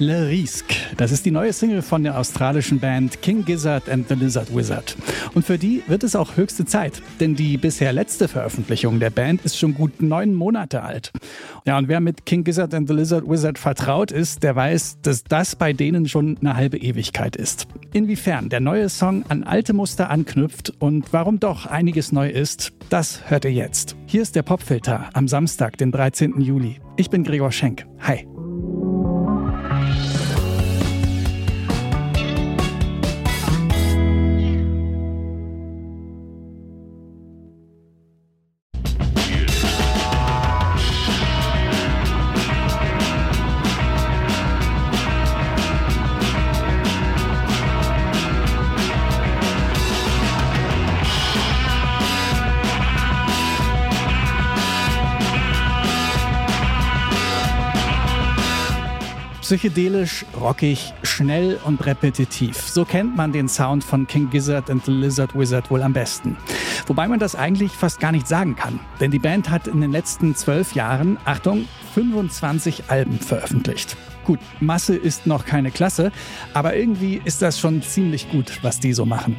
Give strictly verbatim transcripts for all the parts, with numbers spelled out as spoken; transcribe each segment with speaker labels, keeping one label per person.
Speaker 1: Le Risque. Das ist die neue Single von der australischen Band King Gizzard and the Lizard Wizard. Und für die wird es auch höchste Zeit, denn die bisher letzte Veröffentlichung der Band ist schon gut neun Monate alt. Ja, und wer mit King Gizzard and the Lizard Wizard vertraut ist, der weiß, dass das bei denen schon eine halbe Ewigkeit ist. Inwiefern der neue Song an alte Muster anknüpft und warum doch einiges neu ist, das hört ihr jetzt. Hier ist der Popfilter am Samstag, den dreizehnten Juli. Ich bin Gregor Schenk. Hi. Psychedelisch, rockig, schnell und repetitiv. So kennt man den Sound von King Gizzard and the Lizard Wizard wohl am besten. Wobei man das eigentlich fast gar nicht sagen kann. Denn die Band hat in den letzten zwölf Jahren, Achtung, fünfundzwanzig Alben veröffentlicht. Gut, Masse ist noch keine Klasse, aber irgendwie ist das schon ziemlich gut, was die so machen.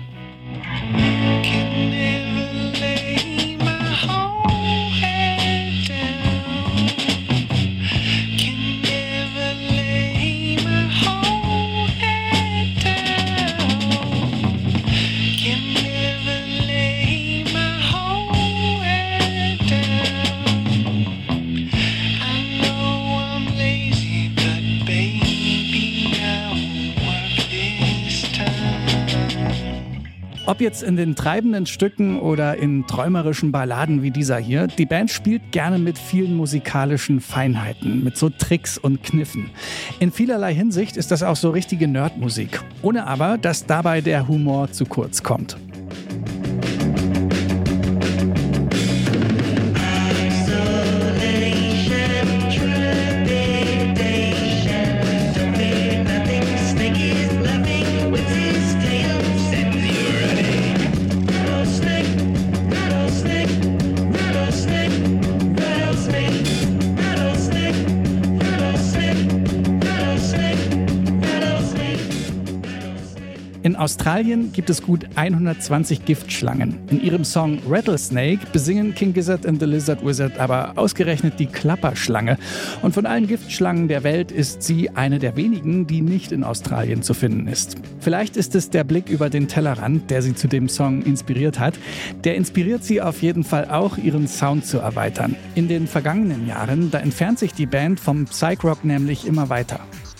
Speaker 1: Ob jetzt in den treibenden Stücken oder in träumerischen Balladen wie dieser hier, die Band spielt gerne mit vielen musikalischen Feinheiten, mit so Tricks und Kniffen. In vielerlei Hinsicht ist das auch so richtige Nerdmusik, ohne aber, dass dabei der Humor zu kurz kommt. In Australien gibt es gut hundertzwanzig Giftschlangen. In ihrem Song Rattlesnake besingen King Gizzard and the Lizard Wizard aber ausgerechnet die Klapperschlange. Und von allen Giftschlangen der Welt ist sie eine der wenigen, die nicht in Australien zu finden ist. Vielleicht ist es der Blick über den Tellerrand, der sie zu dem Song inspiriert hat. Der inspiriert sie auf jeden Fall auch, ihren Sound zu erweitern. In den vergangenen Jahren, da entfernt sich die Band vom Psych-Rock nämlich immer weiter.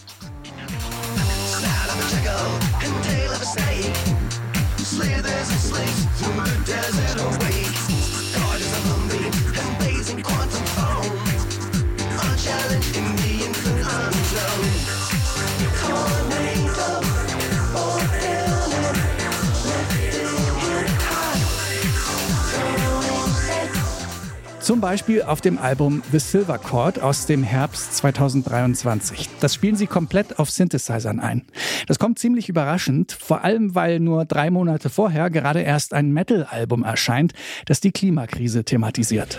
Speaker 1: Zum Beispiel auf dem Album The Silver Chord aus dem Herbst zweitausenddreiundzwanzig. Das spielen sie komplett auf Synthesizern ein. Das kommt ziemlich überraschend, vor allem weil nur drei Monate vorher gerade erst ein Metal-Album erscheint, das die Klimakrise thematisiert.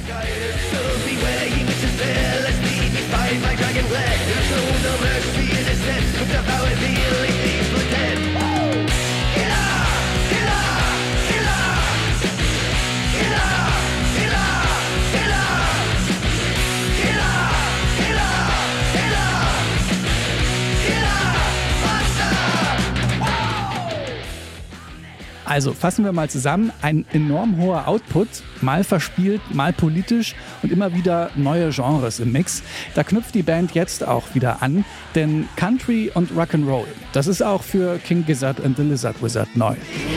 Speaker 1: Also fassen wir mal zusammen, ein enorm hoher Output, mal verspielt, mal politisch und immer wieder neue Genres im Mix. Da knüpft die Band jetzt auch wieder an, denn Country und Rock'n'Roll, das ist auch für King Gizzard and the Lizard Wizard neu.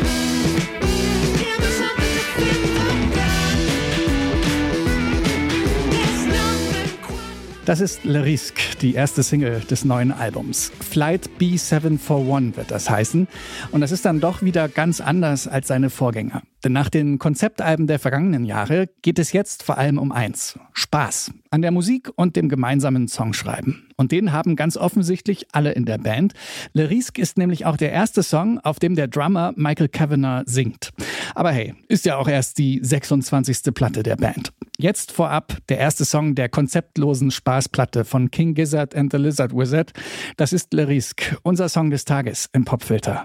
Speaker 1: Das ist Le Risque, die erste Single des neuen Albums. Flight B sieben vier eins wird das heißen. Und das ist dann doch wieder ganz anders als seine Vorgänger. Denn nach den Konzeptalben der vergangenen Jahre geht es jetzt vor allem um eins: Spaß an der Musik und dem gemeinsamen Songschreiben. Und den haben ganz offensichtlich alle in der Band. Le Risque ist nämlich auch der erste Song, auf dem der Drummer Michael Kavanagh singt. Aber hey, ist ja auch erst die sechsundzwanzigste Platte der Band. Jetzt vorab der erste Song der konzeptlosen Spaßplatte von King Gizzard and the Lizard Wizard. Das ist Le Risque, unser Song des Tages im Popfilter.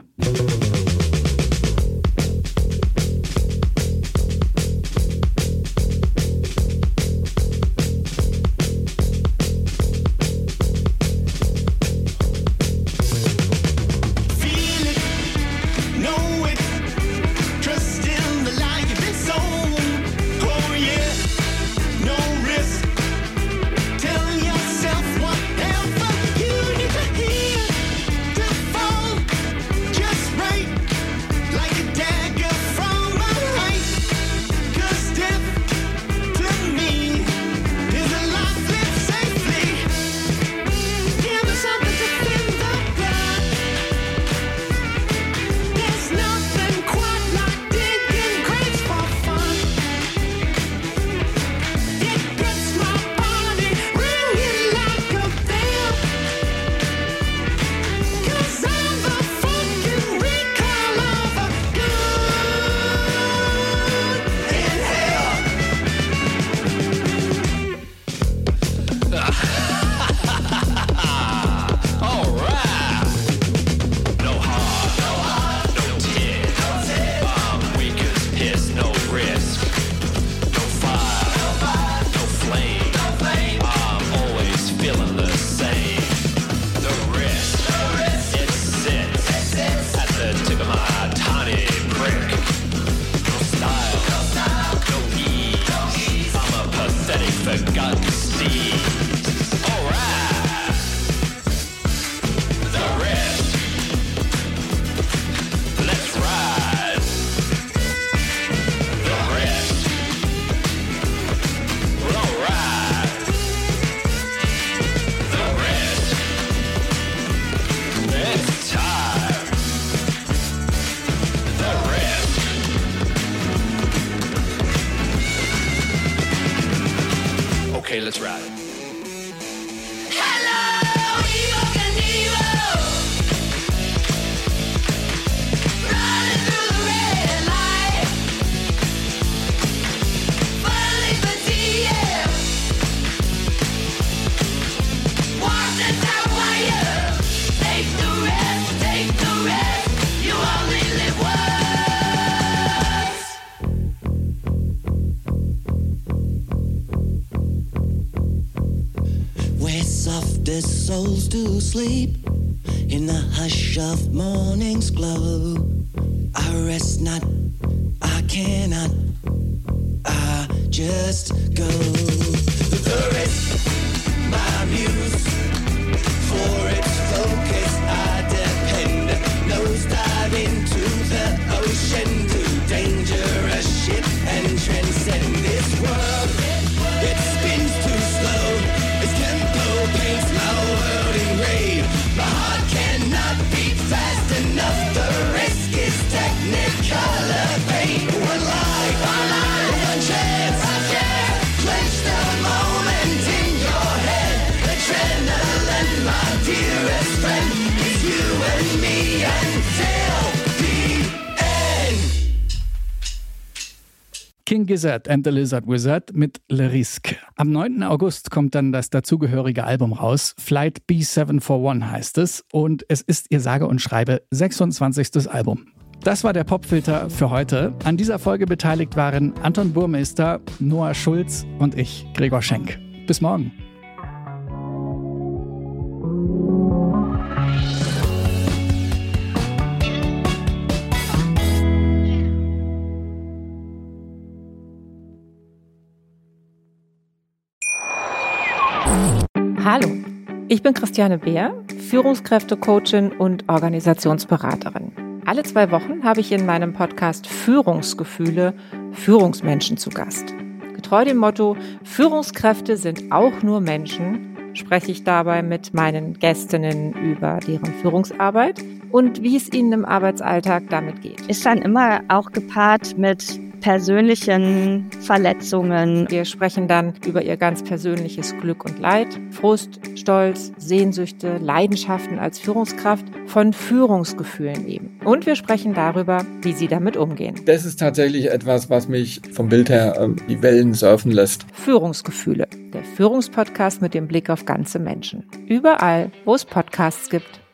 Speaker 2: Okay, let's ride.
Speaker 3: Hello, Evo Knievel. Running through the red light. Falling for T M. Walk the top wire. Take the rest, take the rest. You only live once.
Speaker 4: Where softest souls do sleep in the hush of morning's glow. I rest not, I cannot, I just go. The rest, my muse, for its focus I depend. Nose dive into the ocean, to dangerous ship and transcend this world. It spins too slow. Its tempo paints my world in gray. My heart cannot beat fast enough. The risk is technicolor paint. One life, one life, one chance, one chance. Clench the moment in your head. Adrenaline, my dearest friend, is you and me until the end.
Speaker 1: King Gizzard and the Lizard Wizard mit Le Risque. Am neunten August kommt dann das dazugehörige Album raus. Flight B seven four one heißt es. Und es ist ihr sage und schreibe sechsundzwanzigstes Album. Das war der Popfilter für heute. An dieser Folge beteiligt waren Anton Burmeister, Noah Schulz und ich, Gregor Schenk. Bis morgen.
Speaker 5: Hallo, ich bin Christiane Beer, Führungskräftecoachin und Organisationsberaterin. Alle zwei Wochen habe ich in meinem Podcast Führungsgefühle Führungsmenschen zu Gast. Getreu dem Motto, Führungskräfte sind auch nur Menschen, spreche ich dabei mit meinen Gästinnen über deren Führungsarbeit und wie es ihnen im Arbeitsalltag damit geht.
Speaker 6: Ist dann immer auch gepaart mit persönlichen Verletzungen.
Speaker 5: Wir sprechen dann über ihr ganz persönliches Glück und Leid, Frust, Stolz, Sehnsüchte, Leidenschaften als Führungskraft, von Führungsgefühlen eben. Und wir sprechen darüber, wie sie damit umgehen.
Speaker 7: Das ist tatsächlich etwas, was mich vom Bild her ähm, die Wellen surfen lässt.
Speaker 5: Führungsgefühle, der Führungspodcast mit dem Blick auf ganze Menschen. Überall, wo es Podcasts gibt.